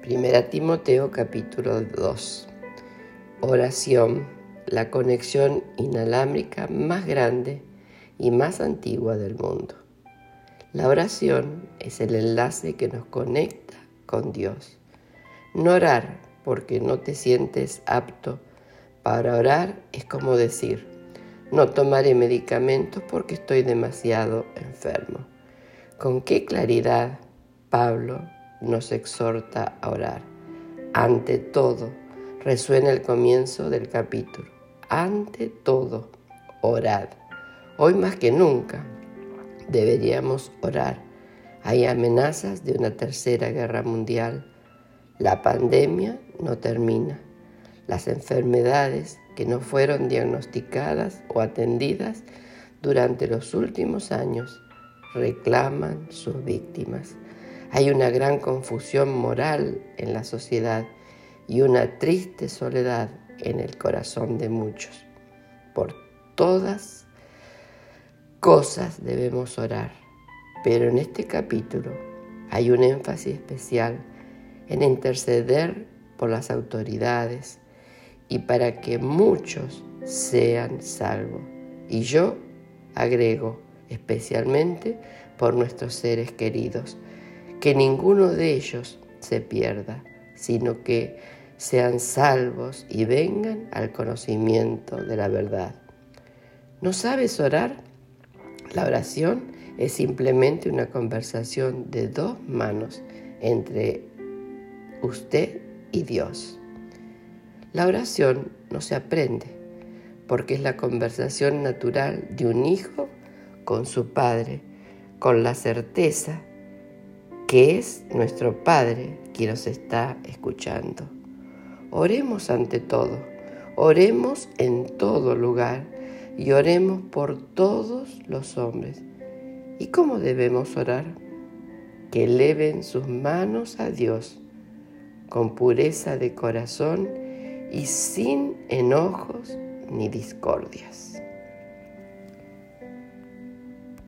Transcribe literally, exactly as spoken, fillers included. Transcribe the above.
Primera Timoteo capítulo dos. Oración, la conexión inalámbrica más grande y más antigua del mundo. La oración es el enlace que nos conecta con Dios. No orar porque no te sientes apto para orar es como decir, no tomaré medicamentos porque estoy demasiado enfermo. ¿Con qué claridad Pablo nos exhorta a orar? Ante todo, resuena el comienzo del capítulo. Ante todo, orad. Hoy más que nunca deberíamos orar. Hay amenazas de una tercera guerra mundial. La pandemia no termina. Las enfermedades que no fueron diagnosticadas o atendidas durante los últimos años reclaman sus víctimas. Hay una gran confusión moral en la sociedad y una triste soledad en el corazón de muchos. Por todas cosas debemos orar, pero en este capítulo hay un énfasis especial en interceder por las autoridades y para que muchos sean salvos. Y yo agrego, especialmente por nuestros seres queridos, que ninguno de ellos se pierda, sino que sean salvos y vengan al conocimiento de la verdad. ¿No sabes orar? La oración es simplemente una conversación de dos manos entre usted y Dios. La oración no se aprende porque es la conversación natural de un hijo con su padre, con la certeza que es nuestro Padre quien nos está escuchando. Oremos ante todo, oremos en todo lugar y oremos por todos los hombres. ¿Y cómo debemos orar? Que eleven sus manos a Dios con pureza de corazón y sin enojos ni discordias.